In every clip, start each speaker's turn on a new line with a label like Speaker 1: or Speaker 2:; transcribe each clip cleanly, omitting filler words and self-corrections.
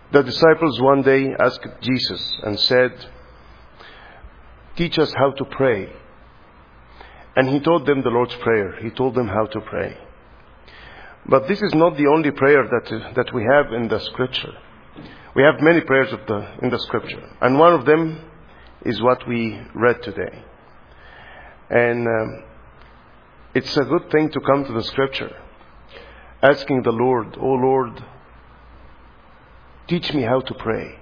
Speaker 1: The disciples one day asked Jesus and said, "Teach us how to pray." And He taught them the Lord's Prayer. He told them how to pray. But this is not the only prayer that we have in the Scripture. We have many prayers in the Scripture. And one of them is what we read today. And it's a good thing to come to the Scripture, asking the Lord, "Oh Lord, teach me how to pray.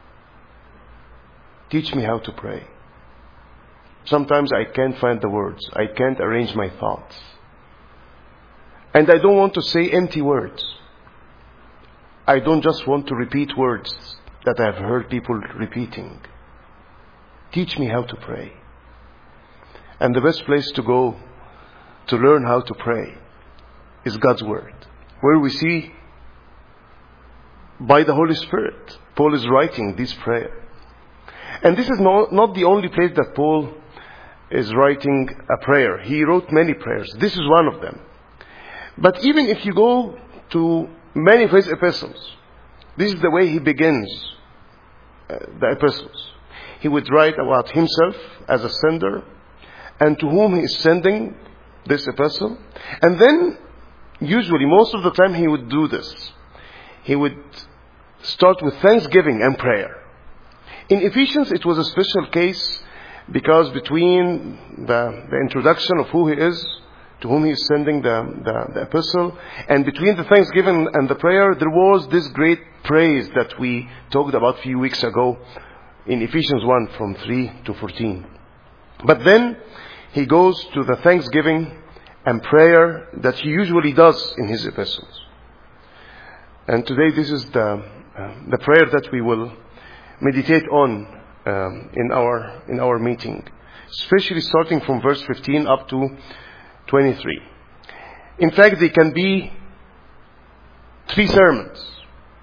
Speaker 1: Teach me how to pray." Sometimes I can't find the words. I can't arrange my thoughts. And I don't want to say empty words. I don't just want to repeat words that I've heard people repeating. Teach me how to pray. And the best place to go to learn how to pray is God's Word, where we see by the Holy Spirit, Paul is writing this prayer. And this is not the only place that Paul is writing a prayer. He wrote many prayers. This is one of them. But even if you go to many of his epistles, this is the way he begins the epistles. He would write about himself as a sender and to whom he is sending this epistle. And then, usually, most of the time he would do this. He would start with thanksgiving and prayer. In Ephesians, it was a special case because between the introduction of who he is, to whom he is sending the epistle, and between the thanksgiving and the prayer, there was this great praise that we talked about a few weeks ago in Ephesians 1 from 3 to 14. But then he goes to the thanksgiving and prayer that he usually does in his epistles. And today this is the prayer that we will meditate on in our meeting, especially starting from verse 15 up to 23. In fact, they can be 3 sermons,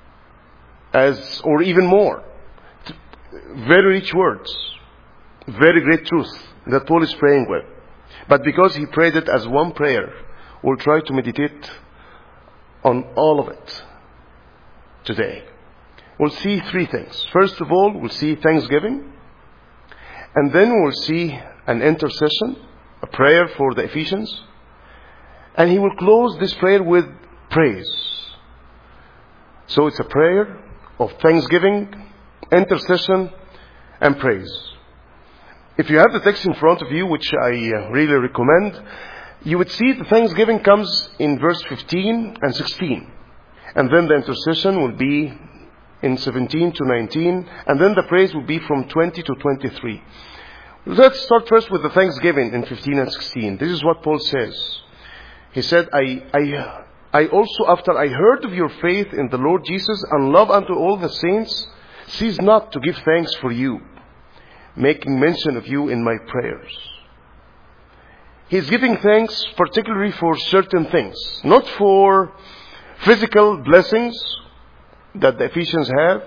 Speaker 1: or even more. Very rich words, very great truth that Paul is praying with. But because he prayed it as one prayer, we'll try to meditate on all of it today. We'll see 3 things. First of all, we'll see thanksgiving. And then we'll see an intercession, a prayer for the Ephesians. And he will close this prayer with praise. So it's a prayer of thanksgiving, intercession, and praise. If you have the text in front of you, which I really recommend, you would see the thanksgiving comes in verse 15 and 16. And then the intercession will be in 17 to 19. And then the praise will be from 20 to 23. Let's start first with the thanksgiving in 15 and 16. This is what Paul says. He said, I also, after I heard of your faith in the Lord Jesus and love unto all the saints, cease not to give thanks for you, making mention of you in my prayers. He's giving thanks particularly for certain things, not for physical blessings that the Ephesians have.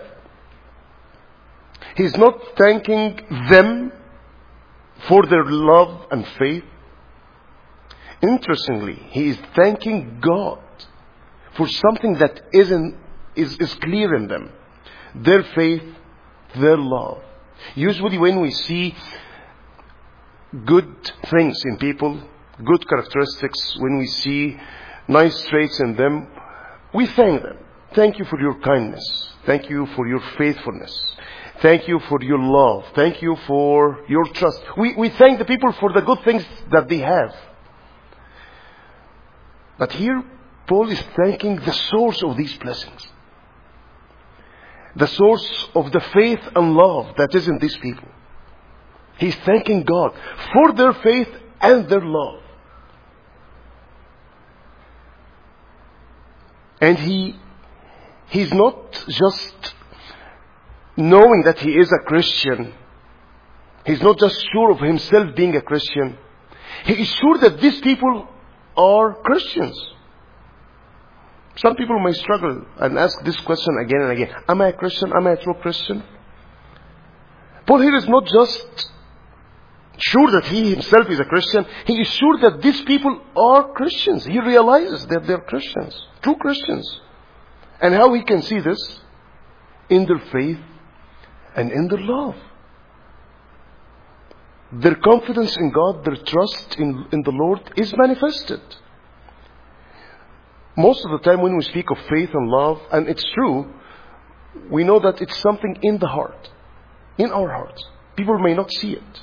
Speaker 1: He's not thanking them for their love and faith. Interestingly, he is thanking God for something that is clear in them. Their faith, their love. Usually when we see good things in people, good characteristics, when we see nice traits in them, we thank them. Thank you for your kindness. Thank you for your faithfulness. Thank you for your love. Thank you for your trust. We thank the people for the good things that they have. But here, Paul is thanking the source of these blessings. The source of the faith and love that is in these people. He's thanking God for their faith and their love. And he's not just knowing that he is a Christian. He's not just sure of himself being a Christian. He is sure that these people are Christians. Some people may struggle and ask this question again and again. Am I a Christian? Am I a true Christian? Paul here is not just sure that he himself is a Christian. He is sure that these people are Christians. He realizes that they're Christians. True Christians. And how he can see this? in their faith and in their love. Their confidence in God, their trust in the Lord is manifested. Most of the time when we speak of faith and love, and it's true, we know that it's something in the heart, in our hearts. People may not see it.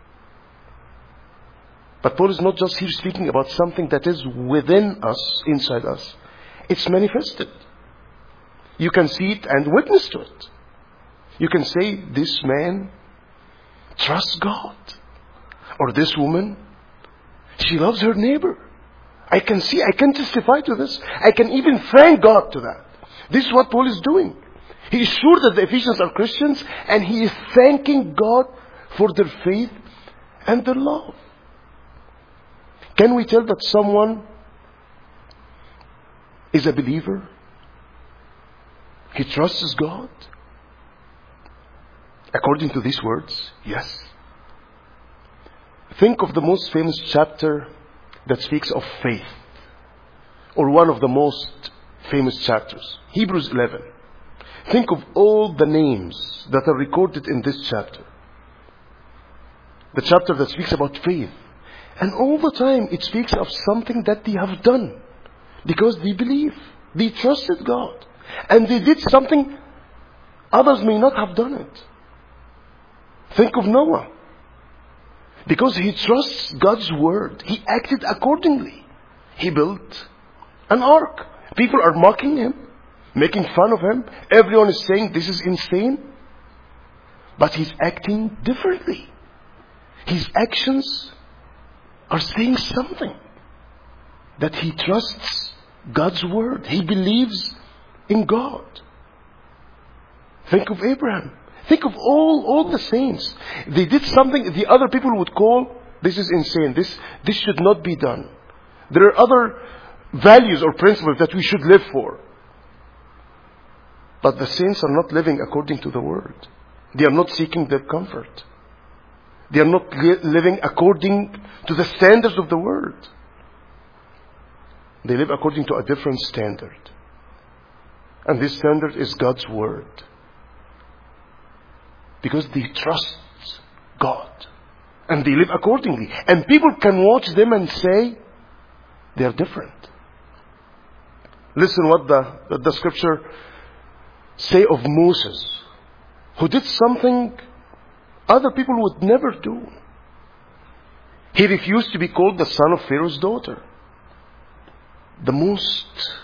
Speaker 1: But Paul is not just here speaking about something that is within us, inside us. It's manifested. You can see it and witness to it. You can say, this man trusts God. Or this woman, she loves her neighbor. I can see, I can testify to this. I can even thank God to that. This is what Paul is doing. He is sure that the Ephesians are Christians, and he is thanking God for their faith and their love. Can we tell that someone is a believer? He trusts God? According to these words, yes. Think of the most famous chapter that speaks of faith, or one of the most famous chapters, Hebrews 11. Think of all the names that are recorded in this chapter. The chapter that speaks about faith. And all the time it speaks of something that they have done. Because they believe. They trusted God. And they did something others may not have done it. Think of Noah. Because he trusts God's word, he acted accordingly. He built an ark. People are mocking him, making fun of him. Everyone is saying this is insane. But he's acting differently. His actions are saying something. That he trusts God's word. He believes in God. Think of Abraham. Think of all the saints. They did something the other people would call, this is insane. This should not be done. There are other values or principles that we should live for. But the saints are not living according to the word. They are not seeking their comfort. They are not living according to the standards of the word. They live according to a different standard. And this standard is God's word. Because they trust God. And they live accordingly. And people can watch them and say, they are different. Listen what the scripture say of Moses, who did something other people would never do. He refused to be called the son of Pharaoh's daughter. The most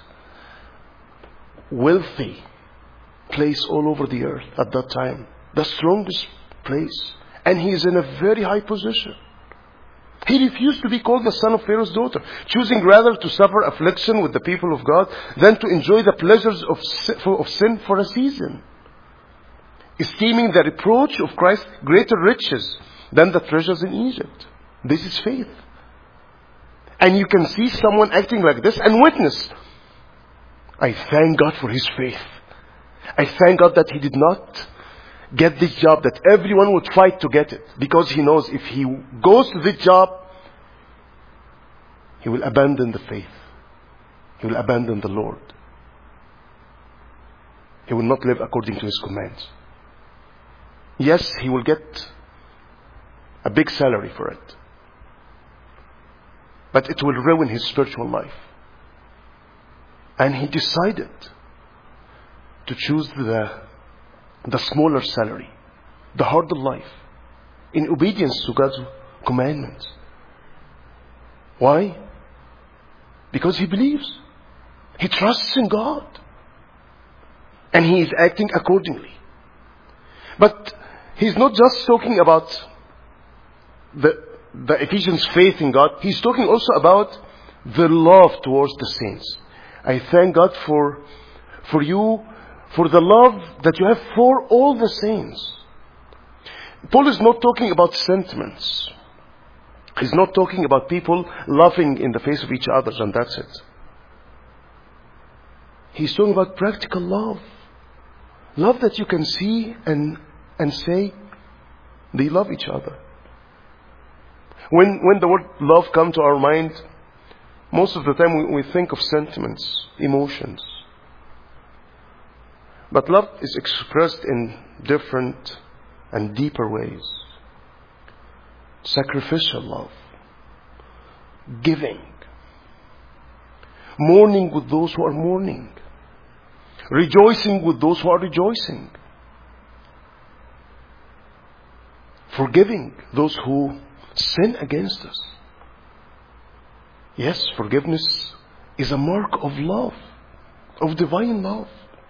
Speaker 1: wealthy place all over the earth at that time. The strongest place. And he is in a very high position. He refused to be called the son of Pharaoh's daughter, choosing rather to suffer affliction with the people of God than to enjoy the pleasures of sin for a season. Esteeming the reproach of Christ greater riches than the treasures in Egypt. This is faith. And you can see someone acting like this and witness, I thank God for his faith. I thank God that he did not get this job, that everyone would fight to get it. Because he knows if he goes to this job, he will abandon the faith. He will abandon the Lord. He will not live according to his commands. Yes, he will get a big salary for it. But it will ruin his spiritual life. And he decided to choose the smaller salary, the harder life, in obedience to God's commandments. Why? Because he believes. He trusts in God. And he is acting accordingly. But he's not just talking about the Ephesians' faith in God. He's talking also about the love towards the saints. I thank God for you, for the love that you have for all the saints. Paul is not talking about sentiments. He's not talking about people laughing in the face of each other and that's it. He's talking about practical love. Love that you can see and say they love each other. When the word love comes to our mind, most of the time we think of sentiments, emotions. But love is expressed in different and deeper ways. Sacrificial love. Giving. Mourning with those who are mourning. Rejoicing with those who are rejoicing. Forgiving those who sin against us. Yes, forgiveness is a mark of love, of divine love.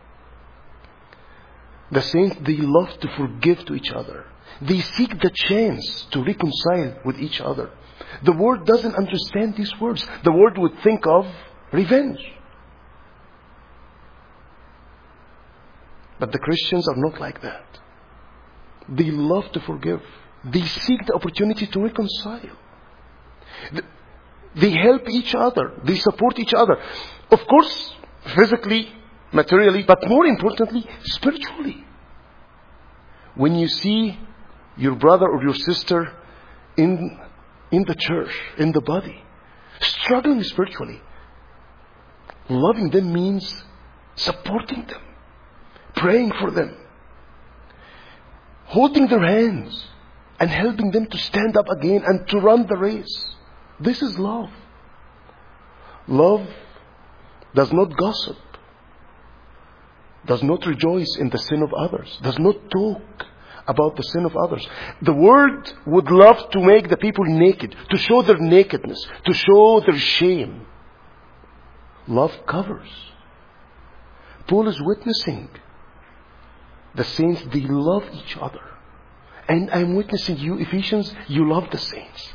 Speaker 1: The saints, they love to forgive to each other. They seek the chance to reconcile with each other. The world doesn't understand these words. The world would think of revenge. But the Christians are not like that. They love to forgive. They seek the opportunity to reconcile. They help each other. They support each other. Of course, physically, materially, but more importantly, spiritually. When you see your brother or your sister in the church, in the body, struggling spiritually, loving them means supporting them, praying for them, holding their hands, and helping them to stand up again and to run the race. This is love. Love does not gossip, does not rejoice in the sin of others, does not talk about the sin of others. The world would love to make the people naked, to show their nakedness, to show their shame. Love covers. Paul is witnessing the saints, they love each other. And I'm witnessing you, Ephesians, you love the saints.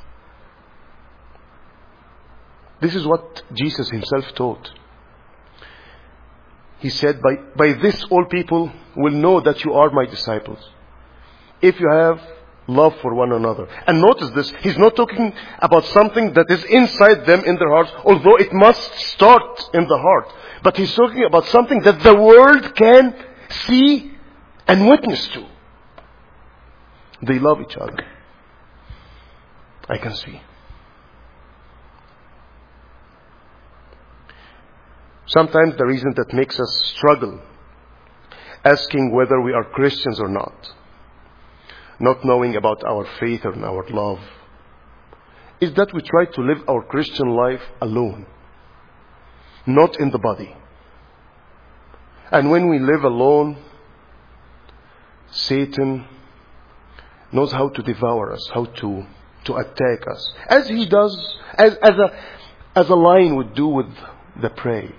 Speaker 1: This is what Jesus himself taught. He said, by this all people will know that you are my disciples, if you have love for one another. And notice this, he's not talking about something that is inside them in their hearts, although it must start in the heart. But he's talking about something that the world can see and witness to. They love each other. I can see. Sometimes the reason that makes us struggle asking whether we are Christians or not knowing about our faith and our love, is that we try to live our Christian life alone, not in the body. And when we live alone, Satan knows how to devour us, how to attack us, as he does, as a lion would do with the prey.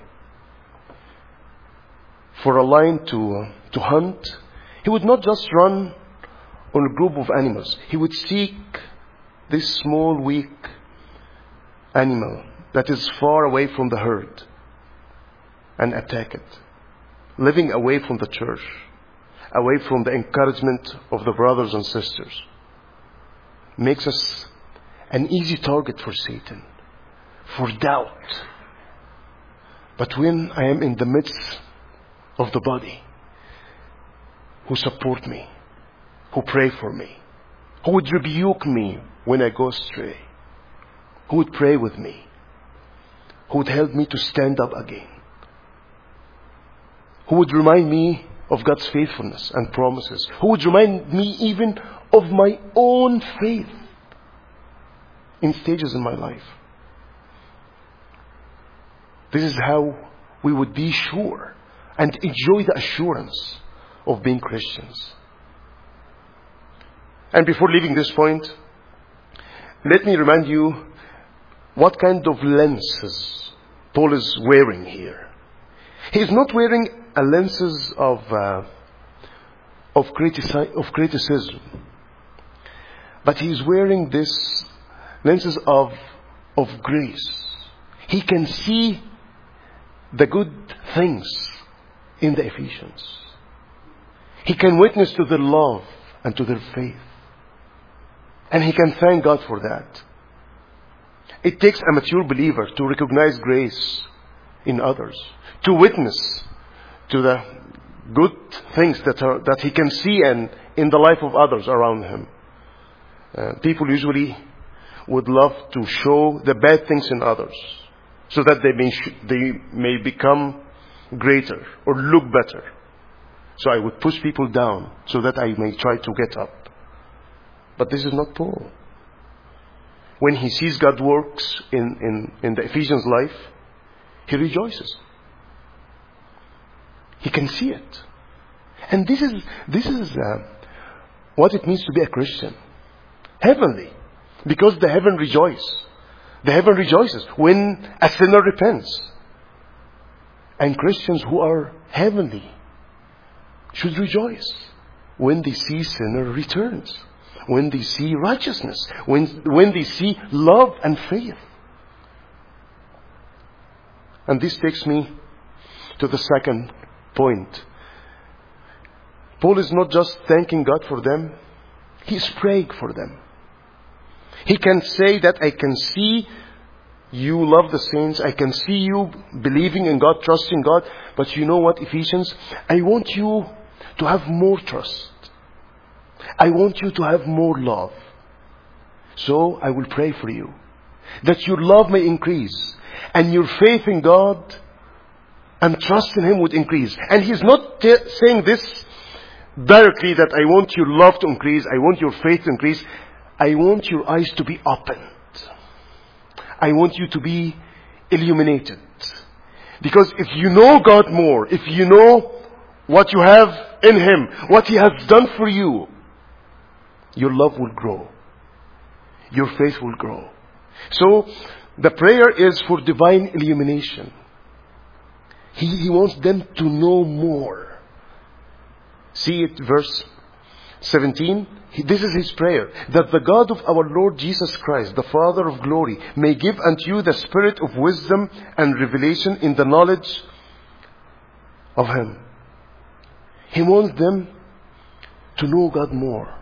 Speaker 1: For a lion to hunt, he would not just run on a group of animals. He would seek this small, weak animal that is far away from the herd and attack it, living away from the church, away from the encouragement of the brothers and sisters. Makes us an easy target for Satan, for doubt. But when I am in the midst of the body, who support me, who pray for me, who would rebuke me when I go astray, who would pray with me, who would help me to stand up again, who would remind me of God's faithfulness and promises, who would remind me even of my own faith in stages in my life. This is how we would be sure and enjoy the assurance of being Christians. And before leaving this point, let me remind you what kind of lenses Paul is wearing here. He is not wearing a lenses of criticism, but he is wearing this lenses of grace. He can see the good things in the Ephesians. He can witness to their love and to their faith. And he can thank God for that. It takes a mature believer to recognize grace in others, to witness to the good things that he can see and in the life of others around him. People usually would love to show the bad things in others so that they may become greater or look better. So I would push people down so that I may try to get up. But this is not Paul. When he sees God works in the Ephesians life, he rejoices. He can see it. And this is what it means to be a Christian. Heavenly. Because the heaven rejoices. The heaven rejoices when a sinner repents. And Christians who are heavenly should rejoice when they see sinner returns. When they see righteousness. When they see love and faith. And this takes me to the second point. Paul is not just thanking God for them. He is praying for them. He can say that I can see you love the saints. I can see you believing in God, trusting God. But you know what, Ephesians? I want you to have more trust. I want you to have more love. So I will pray for you. That your love may increase. And your faith in God and trust in Him would increase. And He's not saying this directly, that I want your love to increase. I want your faith to increase. I want your eyes to be opened. I want you to be illuminated. Because if you know God more, if you know what you have in Him, what He has done for you, your love will grow. Your faith will grow. So, the prayer is for divine illumination. He wants them to know more. See it, verse 17. This is his prayer. That the God of our Lord Jesus Christ, the Father of glory, may give unto you the spirit of wisdom and revelation in the knowledge of Him. He wants them to know God more.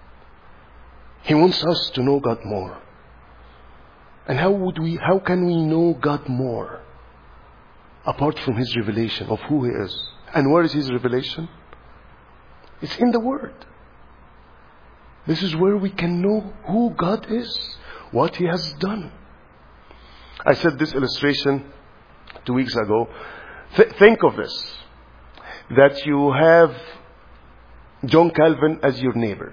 Speaker 1: He wants us to know God more. And how can we know God more? Apart from His revelation of who He is. And where is His revelation? It's in the Word. This is where we can know who God is, what He has done. I said this illustration 2 weeks ago. Think of this. That you have John Calvin as your neighbor.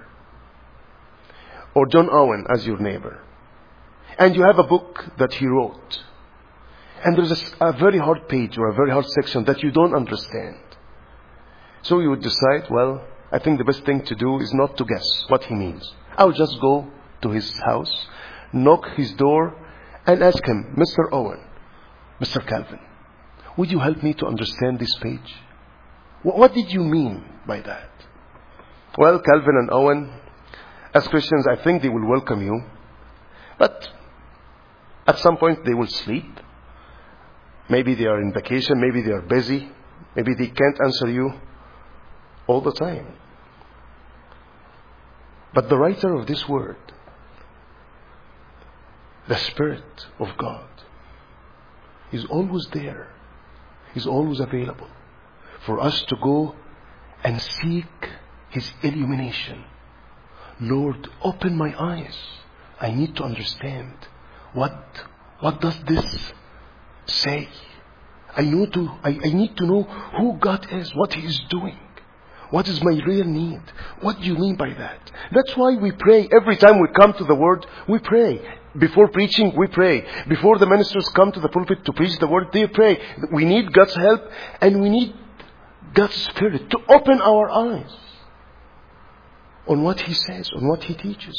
Speaker 1: Or John Owen as your neighbor. And you have a book that he wrote. And there's a very hard page or a very hard section that you don't understand. So you would decide, well, I think the best thing to do is not to guess what he means. I'll just go to his house, knock his door, and ask him, Mr. Owen, Mr. Calvin, would you help me to understand this page? What did you mean by that? Well, Calvin and Owen, as Christians, I think they will welcome you. But at some point they will sleep. Maybe they are in vacation. Maybe they are busy. Maybe they can't answer you all the time. But the writer of this word, the Spirit of God, is always there. He's always available for us to go and seek His illumination. Lord, open my eyes. I need to understand. What does this say? I need to know who God is, what He is doing. What is my real need? What do you mean by that? That's why we pray. Every time we come to the Word, we pray. Before preaching, we pray. Before the ministers come to the pulpit to preach the Word, they pray. We need God's help, and we need God's Spirit to open our eyes on what He says, on what He teaches.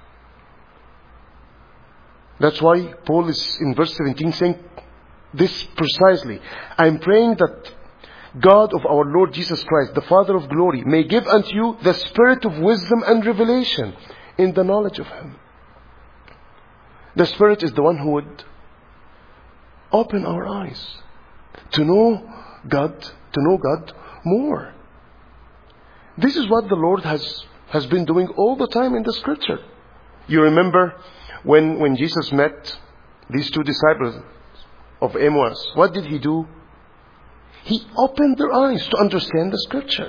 Speaker 1: That's why Paul is in verse 17 saying this precisely. I'm praying that God of our Lord Jesus Christ, the Father of glory, may give unto you the spirit of wisdom and revelation in the knowledge of Him. The Spirit is the one who would open our eyes to know God more. This is what the Lord has been doing all the time in the Scripture. You remember when Jesus met these two disciples of Emmaus, what did He do? He opened their eyes to understand the Scripture.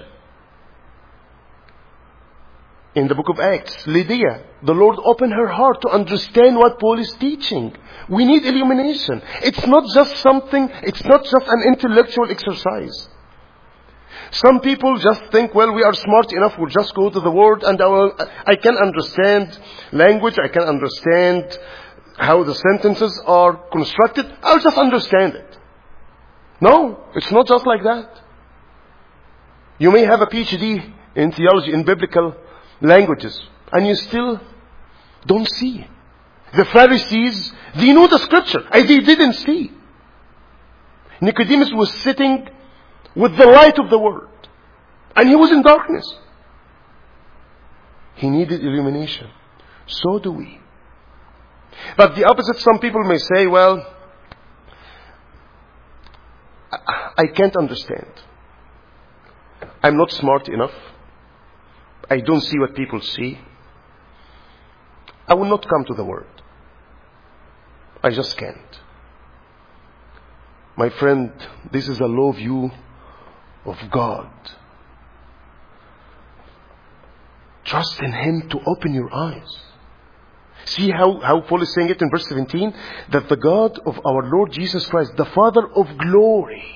Speaker 1: In the book of Acts, Lydia, the Lord opened her heart to understand what Paul is teaching. We need illumination. It's not just an intellectual exercise. Some people just think, well, we are smart enough, we'll just go to the Word and I can understand language, I can understand how the sentences are constructed, I'll just understand it. No, it's not just like that. You may have a PhD in theology, in biblical languages, and you still don't see. The Pharisees, they know the Scripture, and they didn't see. Nicodemus was sitting with the light of the Word, and he was in darkness. He needed illumination. So do we. But the opposite, some people may say, well, I can't understand. I'm not smart enough. I don't see what people see. I will not come to the Word. I just can't. My friend, this is a low view of God. Trust in Him to open your eyes. See how Paul is saying it in verse 17? That the God of our Lord Jesus Christ, the Father of glory,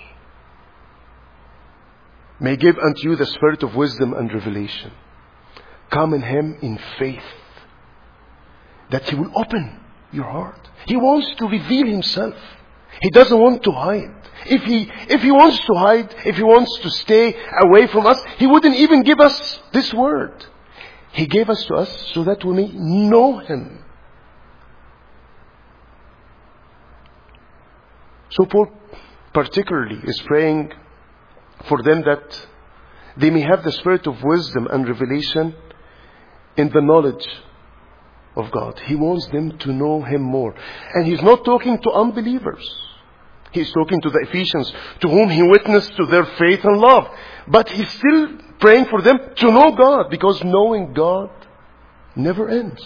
Speaker 1: may give unto you the spirit of wisdom and revelation. Come in Him in faith, that He will open your heart. He wants to reveal Himself. He doesn't want to hide. If he wants to hide, if He wants to stay away from us, He wouldn't even give us this word. He gave us to us so that we may know Him. So Paul particularly is praying for them that they may have the spirit of wisdom and revelation in the knowledge of God. He wants them to know Him more. And He's not talking to unbelievers. He's talking to the Ephesians, to whom He witnessed to their faith and love. But He's still praying for them to know God, because knowing God never ends.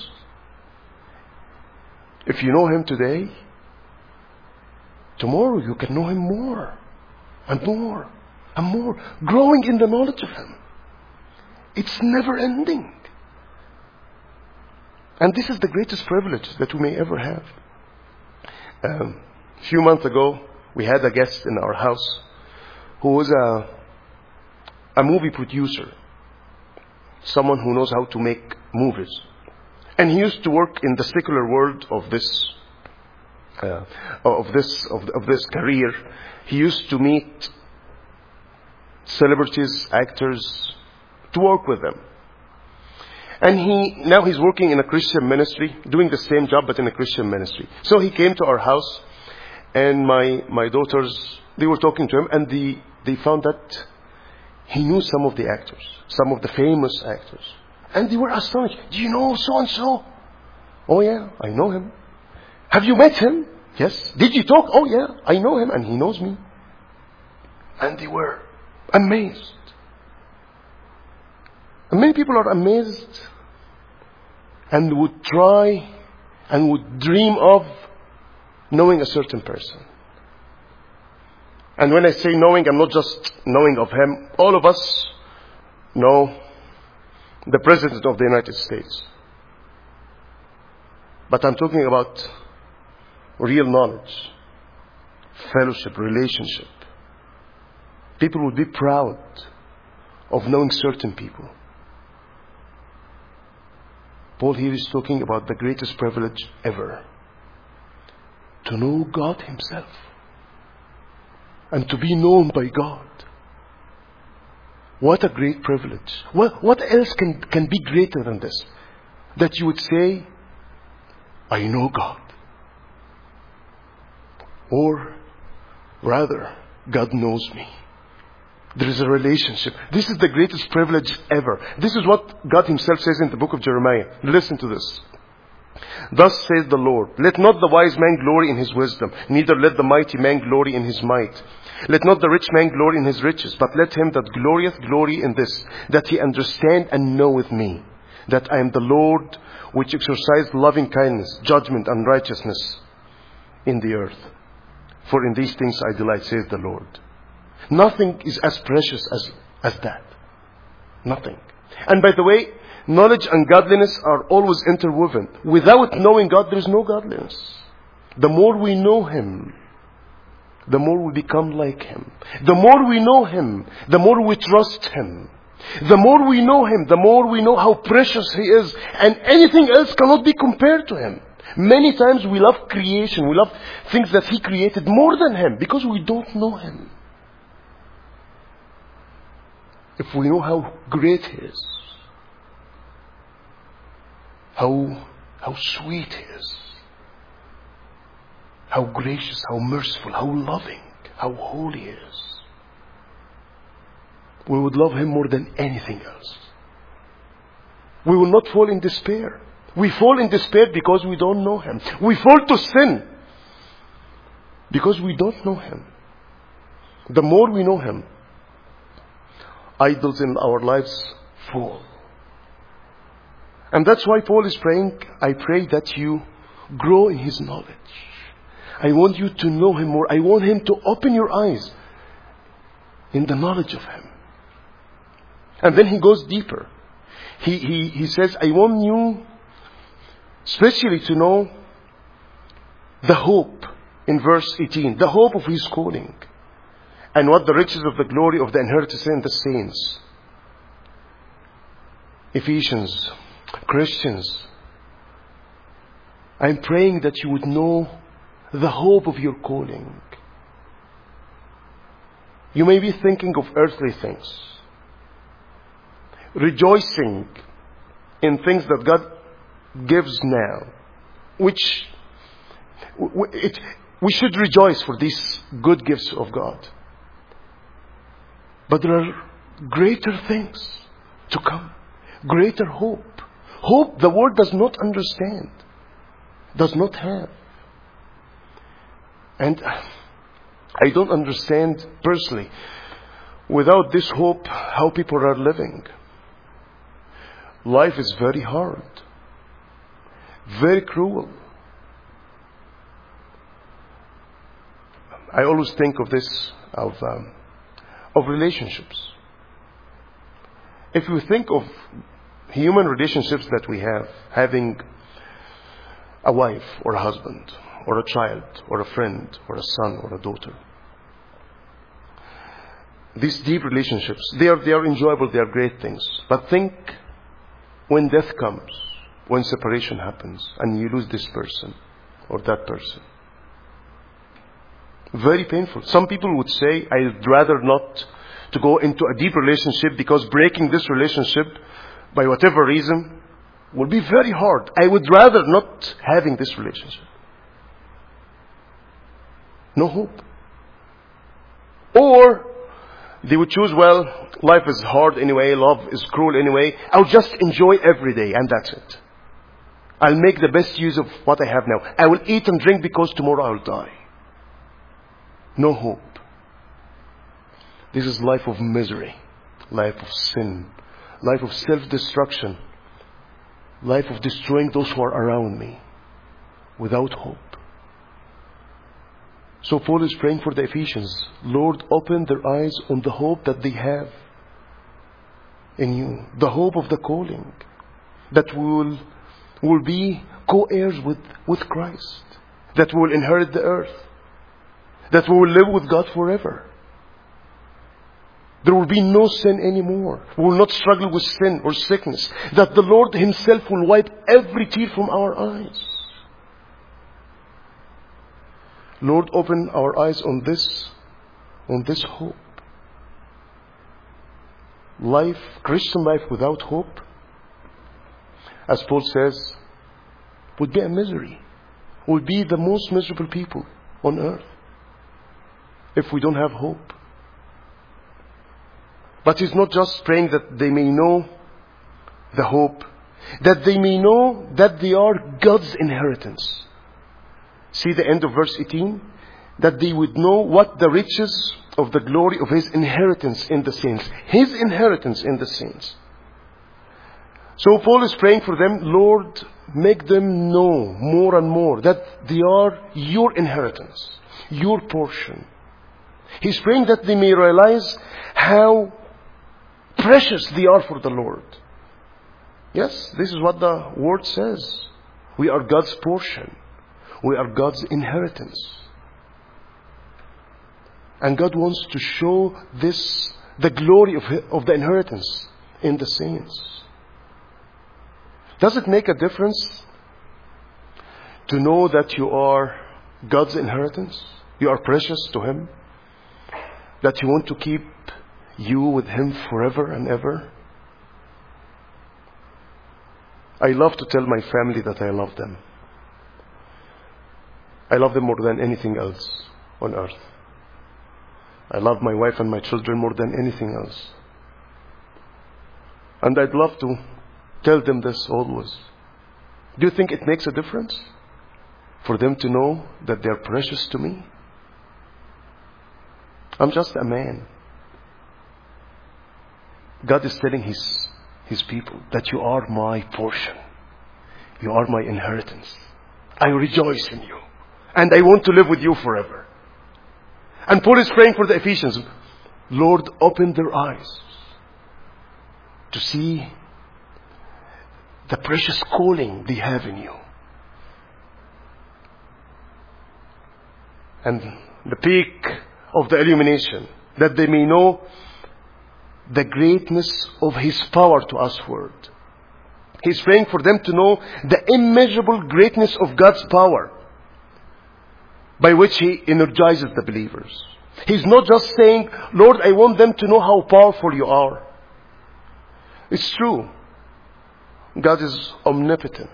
Speaker 1: If you know Him today, tomorrow you can know Him more and more and more, growing in the knowledge of Him. It's never ending. And this is the greatest privilege that we may ever have. A few months ago, we had a guest in our house who was a movie producer, someone who knows how to make movies. And he used to work in the secular world of this career. He used to meet celebrities, actors, to work with them. And now he's working in a Christian ministry, doing the same job but in a Christian ministry. So he came to our house, and my daughters, they were talking to him, and they found that he knew some of the actors, some of the famous actors. And they were astonished. Do you know so-and-so? Oh yeah, I know him. Have you met him? Yes. Did you talk? Oh yeah, I know him and he knows me. And they were amazed. And many people are amazed and would try and would dream of knowing a certain person. And when I say knowing, I'm not just knowing of him. All of us know the President of the United States. But I'm talking about real knowledge, fellowship, relationship. People would be proud of knowing certain people. Paul here is talking about the greatest privilege ever. To know God Himself. And to be known by God. What a great privilege. What else can be greater than this? That you would say, I know God. Or rather, God knows me. There is a relationship. This is the greatest privilege ever. This is what God Himself says in the book of Jeremiah. Listen to this. Thus says the Lord, let not the wise man glory in his wisdom, neither let the mighty man glory in his might. Let not the rich man glory in his riches, but let him that glorieth glory in this, that he understand and knoweth me, that I am the Lord, which exercise loving kindness, judgment, and righteousness in the earth. For in these things I delight, says the Lord. Nothing is as precious as that. Nothing. And by the way, knowledge and godliness are always interwoven. Without knowing God, there is no godliness. The more we know Him, the more we become like Him. The more we know Him, the more we trust Him. The more we know Him, the more we know how precious He is, and anything else cannot be compared to Him. Many times we love creation, we love things that He created more than Him because we don't know Him. If we know how great He is, how sweet He is, how gracious, how merciful, how loving, how holy He is, we would love Him more than anything else. We will not fall in despair. We fall in despair because we don't know Him. We fall to sin because we don't know Him. The more we know Him, idols in our lives fall. And that's why Paul is praying, I pray that you grow in His knowledge. I want you to know Him more. I want Him to open your eyes in the knowledge of Him. And then he goes deeper. He says, I want you especially to know the hope in verse 18, the hope of His calling, and what the riches of the glory of the inheritance in the saints. Ephesians, Christians, I'm praying that you would know the hope of your calling. You may be thinking of earthly things, rejoicing in things that God gives now, which we should rejoice for these good gifts of God. But there are greater things to come, greater hope. Hope the world does not understand, does not have. And I don't understand personally, without this hope, how people are living. Life is very hard, very cruel. I always think of this, of relationships. If you think of human relationships that we have, having a wife or a husband or a child or a friend or a son or a daughter, these deep relationships, they are enjoyable, they are great things. But think when death comes, when separation happens and you lose this person or that person. Very painful. Some people would say, I'd rather not to go into a deep relationship because breaking this relationship by whatever reason will be very hard. I would rather not having this relationship. No hope. Or they would choose, well, life is hard anyway, love is cruel anyway, I'll just enjoy every day and that's it. I'll make the best use of what I have now. I will eat and drink because tomorrow I'll die. No hope. This is life of misery, life of sin, life of self-destruction, life of destroying those who are around me, without hope. So Paul is praying for the Ephesians. Lord, open their eyes on the hope that they have in you, the hope of the calling, that we will be co-heirs with Christ, that we will inherit the earth, that we will live with God forever. There will be no sin anymore. We will not struggle with sin or sickness. That the Lord Himself will wipe every tear from our eyes. Lord, open our eyes on this hope. Life, Christian life without hope, as Paul says, would be a misery. Would be the most miserable people on earth if we don't have hope. But he's not just praying that they may know the hope, that they may know that they are God's inheritance. See the end of verse 18? That they would know what the riches of the glory of His inheritance in the saints. His inheritance in the saints. So Paul is praying for them, Lord, make them know more and more that they are your inheritance, your portion. He's praying that they may realize how precious they are for the Lord. Yes, this is what the word says. We are God's portion. We are God's inheritance. And God wants to show this, the glory of the inheritance in the saints. Does it make a difference to know that you are God's inheritance? You are precious to Him? That He wants to keep you with Him forever and ever? I love to tell my family that I love them. I love them more than anything else on earth. I love my wife and my children more than anything else. And I'd love to tell them this always. Do you think it makes a difference for them to know that they're precious to me? I'm just a man. God is telling His people that you are my portion. You are my inheritance. I rejoice in you. And I want to live with you forever. And Paul is praying for the Ephesians. Lord, open their eyes to see the precious calling they have in you. And the peak of the illumination, that they may know the greatness of His power to usward. He's praying for them to know the immeasurable greatness of God's power by which He energizes the believers. He's not just saying, Lord, I want them to know how powerful you are. It's true. God is omnipotent.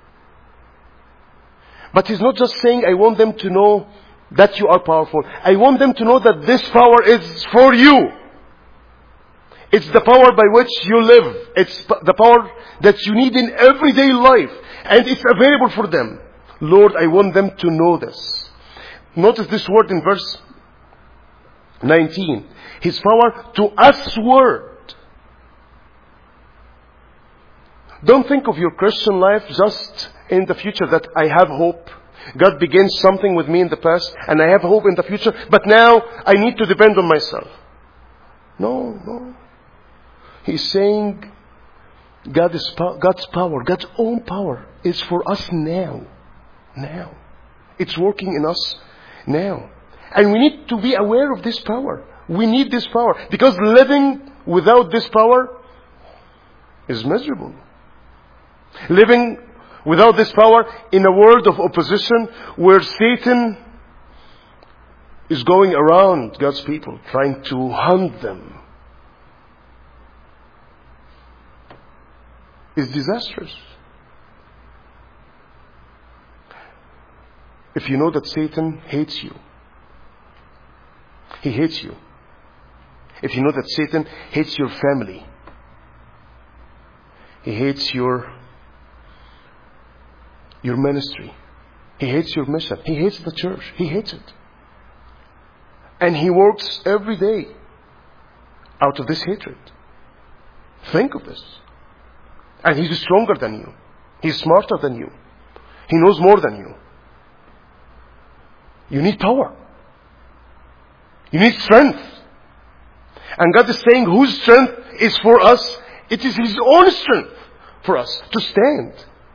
Speaker 1: But He's not just saying, I want them to know that you are powerful. I want them to know that this power is for you. It's the power by which you live. It's the power that you need in everyday life. And it's available for them. Lord, I want them to know this. Notice this word in verse 19. His power to usward. Don't think of your Christian life just in the future, that I have hope. God begins something with me in the past and I have hope in the future, but now I need to depend on myself. No. He's saying God's power, God's own power is for us now. Now. It's working in us now. And we need to be aware of this power. We need this power. Because living without this power is miserable. Living without this power in a world of opposition where Satan is going around God's people trying to hunt them is disastrous. If you know that Satan hates you, he hates you. If you know that Satan hates your family, he hates your ministry, he hates your mission, he hates the church, he hates it. And he works every day out of this hatred. Think of this. And he's stronger than you. He's smarter than you. He knows more than you. You need power. You need strength. And God is saying whose strength is for us? It is His own strength for us to stand.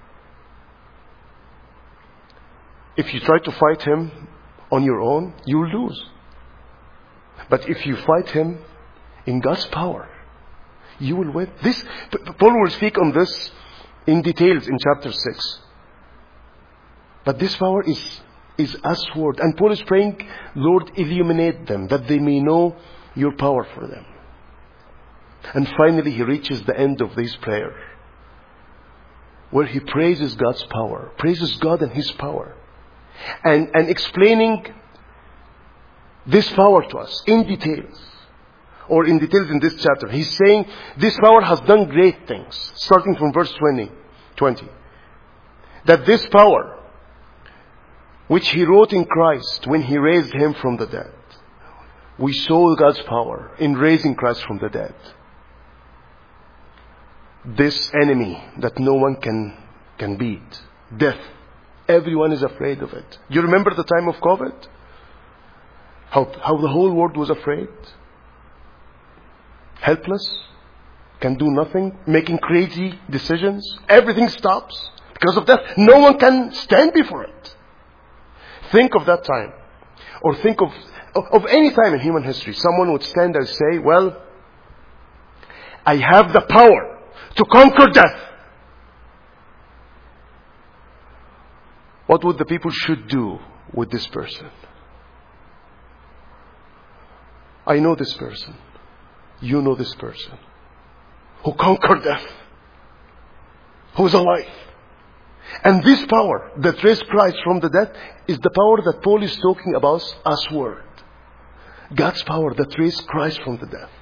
Speaker 1: If you try to fight Him on your own, you will lose. But if you fight Him in God's power, you will win. Paul will speak on this in details in chapter 6. But this power is usward. And Paul is praying, Lord, illuminate them, that they may know your power for them. And finally he reaches the end of this prayer, where he praises God's power, praises God and His power, and explaining this power to us in details. Or in details in this chapter. He's saying this power has done great things. Starting from verse 20. That this power, which He wrote in Christ when He raised Him from the dead. We saw God's power in raising Christ from the dead. This enemy that no one can beat. Death. Everyone is afraid of it. You remember the time of COVID? How the whole world was afraid? Helpless, can do nothing, making crazy decisions. Everything stops because of death. No one can stand before it. Think of that time. Or think of of any time in human history, someone would stand and say, well, I have the power to conquer death. What would the people should do with this person? I know this person. You know this person. Who conquered death. Who is alive. And this power that raised Christ from the dead is the power that Paul is talking about as word. God's power that raised Christ from the dead.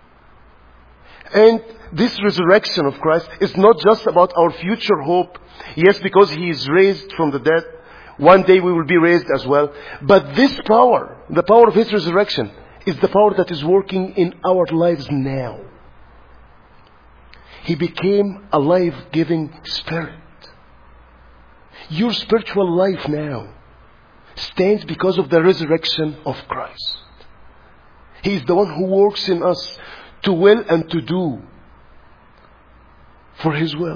Speaker 1: And this resurrection of Christ is not just about our future hope. Yes, because He is raised from the dead. One day we will be raised as well. But this power, the power of His resurrection, is the power that is working in our lives now. He became a life-giving Spirit. Your spiritual life now stands because of the resurrection of Christ. He is the one who works in us to will and to do for His will.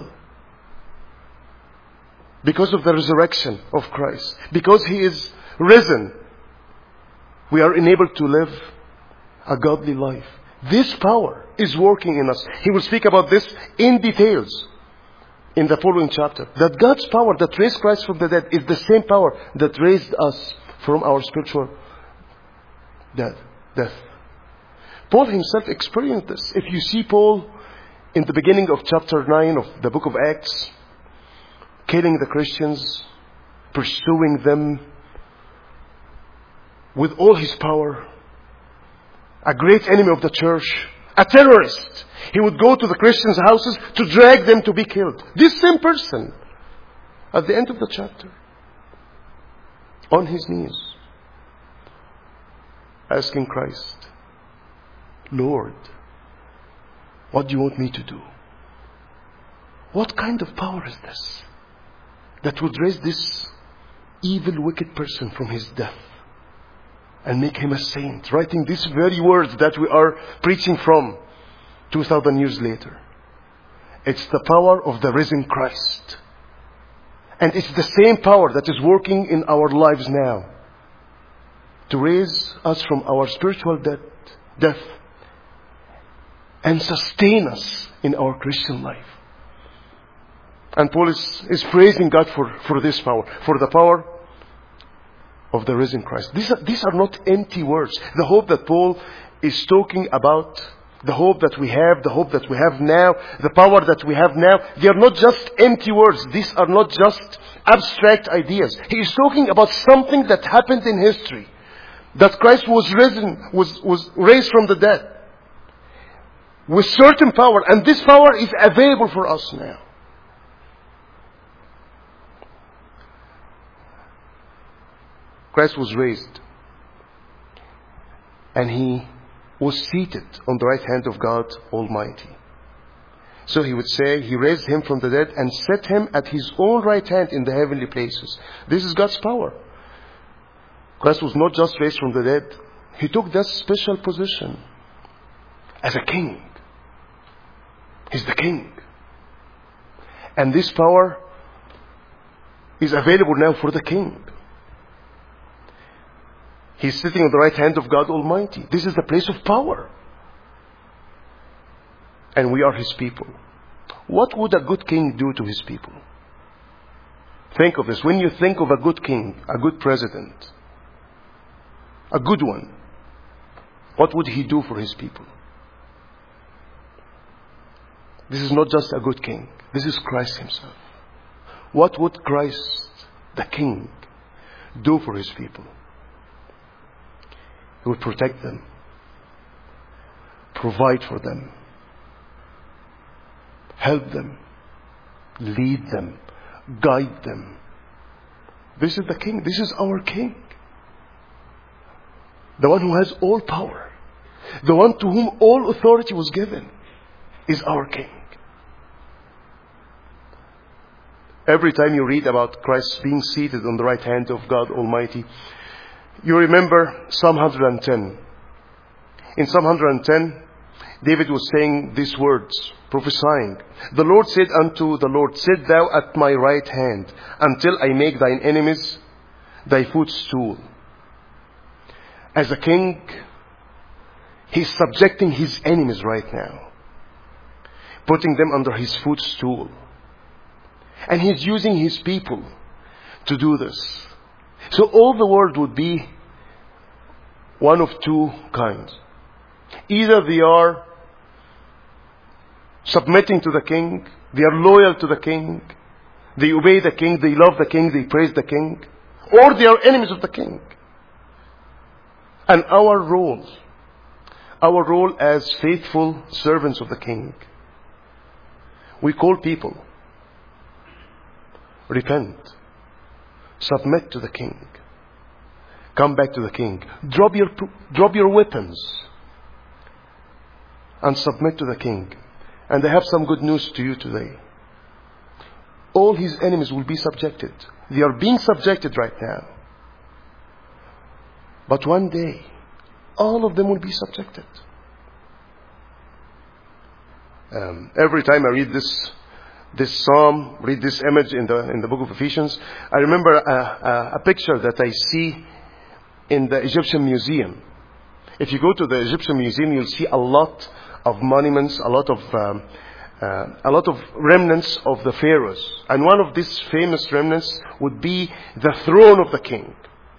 Speaker 1: Because of the resurrection of Christ. Because He is risen. We are enabled to live a godly life. This power is working in us. He will speak about this in details in the following chapter. That God's power that raised Christ from the dead is the same power that raised us from our spiritual death. Paul himself experienced this. If you see Paul in the beginning of chapter 9 of the book of Acts, killing the Christians, pursuing them with all his power, a great enemy of the church, a terrorist. He would go to the Christians' houses to drag them to be killed. This same person, at the end of the chapter, on his knees, asking Christ, Lord, what do you want me to do? What kind of power is this that would raise this evil, wicked person from his death and make him a saint? Writing these very words that we are preaching from 2,000 years later. It's the power of the risen Christ. And it's the same power that is working in our lives now to raise us from our spiritual death and sustain us in our Christian life. And Paul is praising God for this power, for the power of the risen Christ. These are not empty words. The hope that Paul is talking about, the hope that we have now, the power that we have now, they are not just empty words. These are not just abstract ideas. He is talking about something that happened in history. That Christ was raised from the dead with certain power, and this power is available for us now. Christ was raised, and He was seated on the right hand of God Almighty. So he would say, He raised Him from the dead and set Him at His own right hand in the heavenly places. This is God's power. Christ was not just raised from the dead. He took that special position as a king. He's the king. And this power is available now for the king. He's sitting on the right hand of God Almighty. This is the place of power. And we are His people. What would a good king do to his people? Think of this. When you think of a good king, a good president, a good one, what would he do for his people? This is not just a good king. This is Christ Himself. What would Christ, the King, do for His people? He would protect them, provide for them, help them, lead them, guide them. This is the King. This is our King. The one who has all power. The one to whom all authority was given is our King. Every time you read about Christ being seated on the right hand of God Almighty, you remember Psalm 110. In Psalm 110, David was saying these words, prophesying. The Lord said unto the Lord, Sit thou at my right hand, until I make thine enemies thy footstool. as a king, He's subjecting His enemies right now, putting them under His footstool. And He's using His people to do this. So all the world would be one of two kinds. Either they are submitting to the king, they are loyal to the king, they obey the king, they love the king, they praise the king, or they are enemies of the king. And our role as faithful servants of the king, we call people, repent, submit to the king, come back to the king, drop your weapons and submit to the king. And I have some good news to you today. All his enemies will be subjected. They are being subjected right now. But one day, all of them will be subjected. Every time I read this psalm, read this image in the book of Ephesians, I remember a picture that I see in the Egyptian museum. If you go to the Egyptian museum, you'll see a lot of monuments, a lot of remnants of the pharaohs. And one of these famous remnants would be the throne of the king.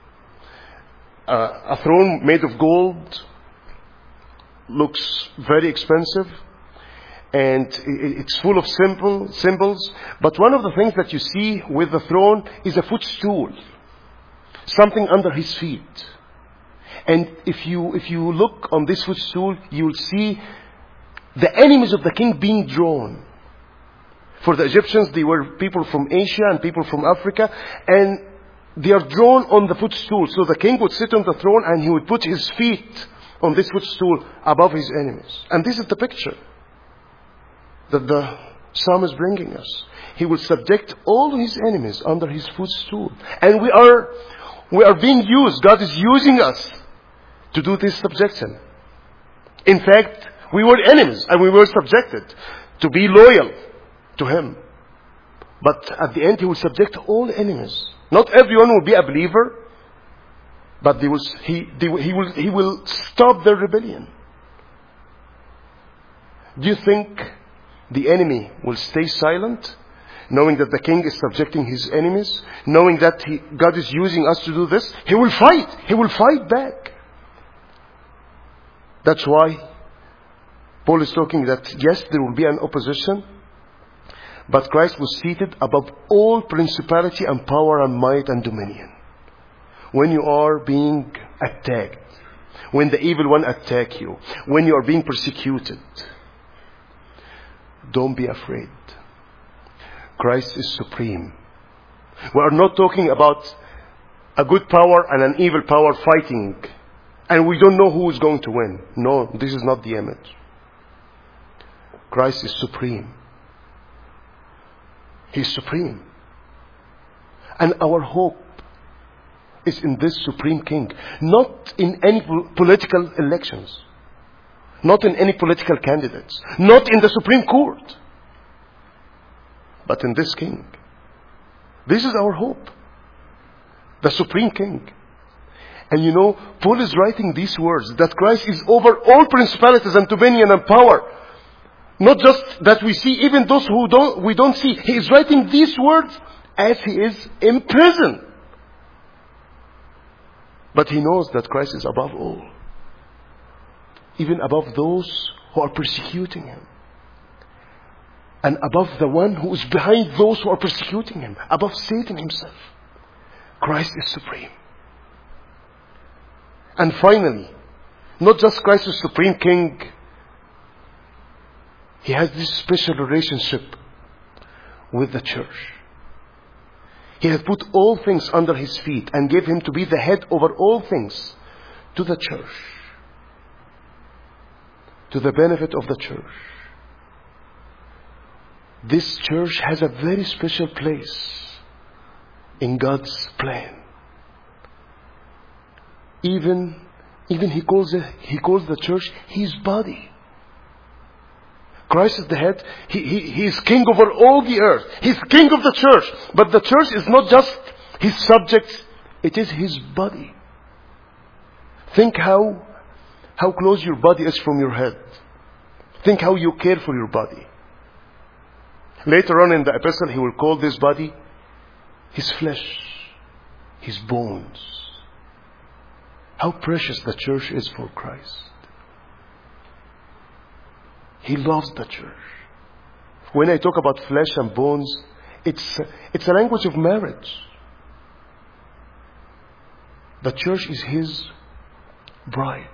Speaker 1: A throne made of gold, looks very expensive, and it's full of symbols. But one of the things that you see with the throne is a footstool, something under his feet. And if you look on this footstool, you will see the enemies of the king being drawn. For the Egyptians, they were people from Asia and people from Africa, and they are drawn on the footstool. So the king would sit on the throne and he would put his feet on this footstool above his enemies. And this is the picture that the psalm is bringing us. He will subject all his enemies under his footstool. And we are being used. God is using us to do this subjection. In fact, we were enemies and we were subjected to be loyal to him. But at the end, he will subject all enemies. Not everyone will be a believer, but he will stop their rebellion. Do you think the enemy will stay silent, knowing that the king is subjecting his enemies, knowing that God is using us to do this? He will fight. He will fight back. That's why Paul is talking that, yes, there will be an opposition, but Christ was seated above all principality and power and might and dominion. When you are being attacked, when the evil one attack you, when you are being persecuted, don't be afraid. Christ is supreme. We are not talking about a good power and an evil power fighting, and we don't know who is going to win. No, this is not the image. Christ is supreme. He's supreme. And our hope is in this supreme king. Not in any political elections. Not in any political candidates. Not in the Supreme Court. But in this king. This is our hope. The supreme king. And you know, Paul is writing these words, that Christ is over all principalities and dominion and power. Not just that we see, even those who we don't see. He is writing these words as he is in prison. But he knows that Christ is above all. Even above those who are persecuting him. And above the one who is behind those who are persecuting him. Above Satan himself. Christ is supreme. And finally, not just Christ is supreme king, he has this special relationship with the church. He has put all things under his feet and gave him to be the head over all things to the church. To the benefit of the church. This church has a very special place in God's plan. Even he calls the church his body. Christ is the head. He is king over all the earth. He's king of the church. But the church is not just his subjects. It is his body. Think how close your body is from your head. Think how you care for your body. Later on in the epistle, he will call this body his flesh, his bones. How precious the church is for Christ. He loves the church. When I talk about flesh and bones, it's a language of marriage. The church is his bride.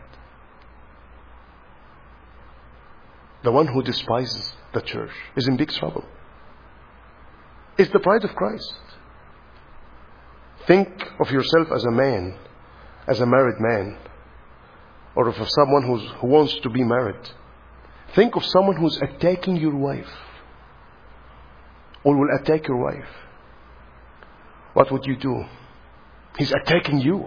Speaker 1: The one who despises the church is in big trouble. It's the bride of Christ. Think of yourself as a man, as a married man, or of someone who wants to be married. Think of someone who's attacking your wife, or will attack your wife. What would you do? He's attacking you.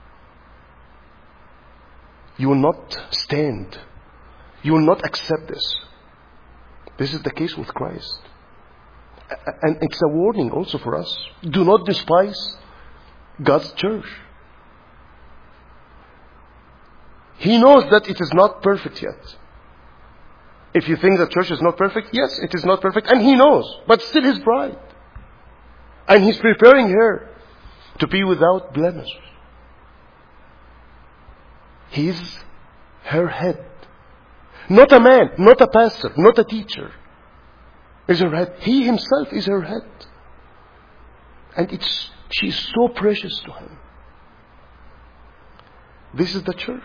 Speaker 1: You will not stand. You will not accept this. This is the case with Christ. And it's a warning also for us. Do not despise God's church. He knows that it is not perfect yet. If you think the church is not perfect, yes, it is not perfect. And He knows. But still His bride. And He's preparing her to be without blemish. He's her head. Not a man, not a pastor, not a teacher. Is her head. He Himself is her head. And she is so precious to Him. This is the church.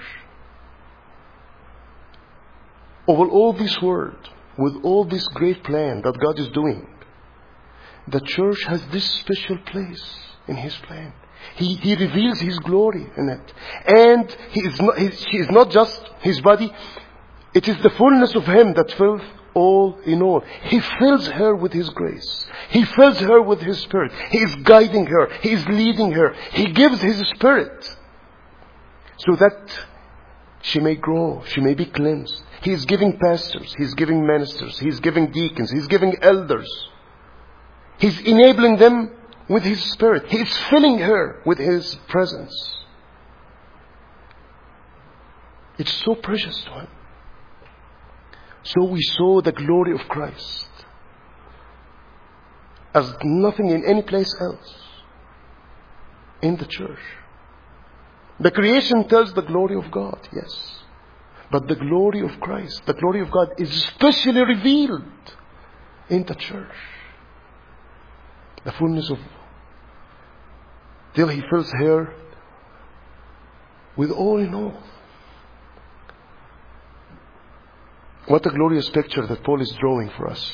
Speaker 1: Over all this world, with all this great plan that God is doing, the church has this special place in His plan. He reveals His glory in it. And she is not just His body. It is the fullness of Him that fills all in all. He fills her with His grace. He fills her with His Spirit. He is guiding her. He is leading her. He gives His Spirit so that she may grow. She may be cleansed. He is giving pastors. He is giving ministers. He is giving deacons. He is giving elders. He is enabling them with His Spirit. He is filling her with His presence. It's so precious to Him. So we saw the glory of Christ as nothing in any place else in the church. The creation tells the glory of God, yes. But the glory of Christ, the glory of God, is especially revealed in the church. The fullness of, till He fills her with all in all. What a glorious picture that Paul is drawing for us.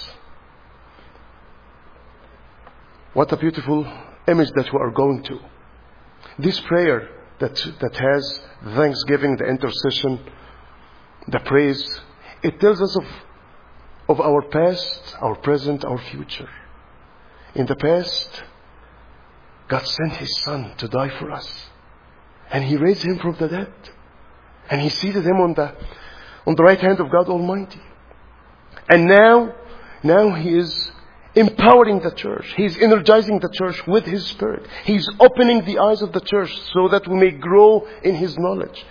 Speaker 1: What a beautiful image that we are going to. This prayer that has thanksgiving, the intercession, the praise, it tells us of our past, our present, our future. In the past, God sent His Son to die for us. And He raised Him from the dead. And He seated Him on the right hand of God Almighty. And now He is empowering the church. He is energizing the church with His Spirit. He is opening the eyes of the church so that we may grow in His knowledge.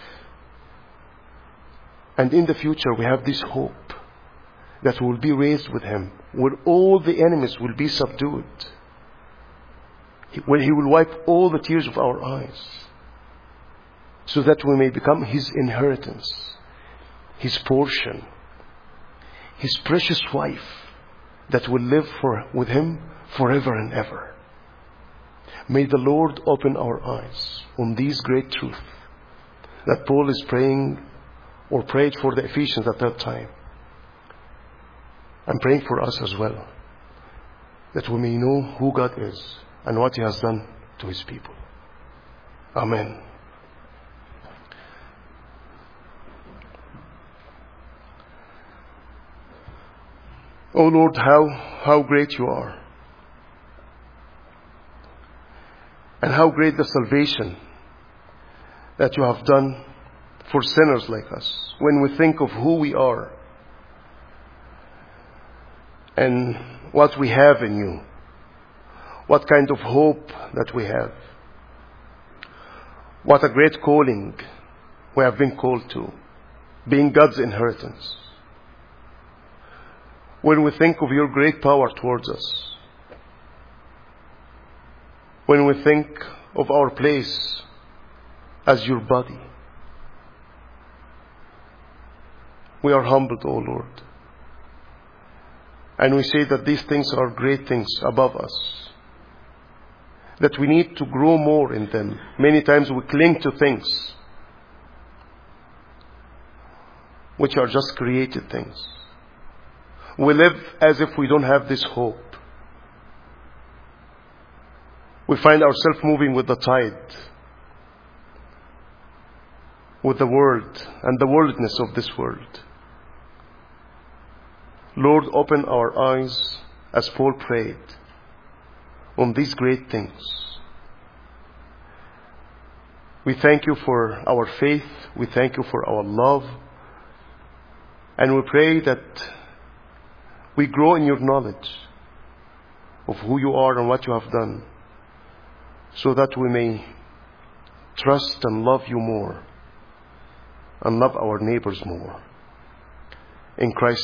Speaker 1: And in the future we have this hope that we will be raised with Him, where all the enemies will be subdued, where He will wipe all the tears of our eyes, so that we may become His inheritance, His portion, His precious wife that will live with Him forever and ever. May the Lord open our eyes on these great truths that Paul is praying or prayed for the Ephesians at that time. I'm praying for us as well, that we may know who God is and what He has done to His people. Amen. Oh Lord, how great You are. And how great the salvation that You have done for sinners like us. When we think of who we are and what we have in You, what kind of hope that we have, what a great calling we have been called to, being God's inheritance. When we think of your great power towards us, when we think of our place as your body, we are humbled, O Lord. And we say that these things are great things above us, that we need to grow more in them. Many times we cling to things which are just created things. We live as if we don't have this hope. We find ourselves moving with the tide, with the world and the worldliness of this world. Lord, open our eyes, as Paul prayed, on these great things. We thank you for our faith. We thank you for our love. And we pray that we grow in your knowledge of who you are and what you have done, so that we may trust and love you more and love our neighbors more. In Christ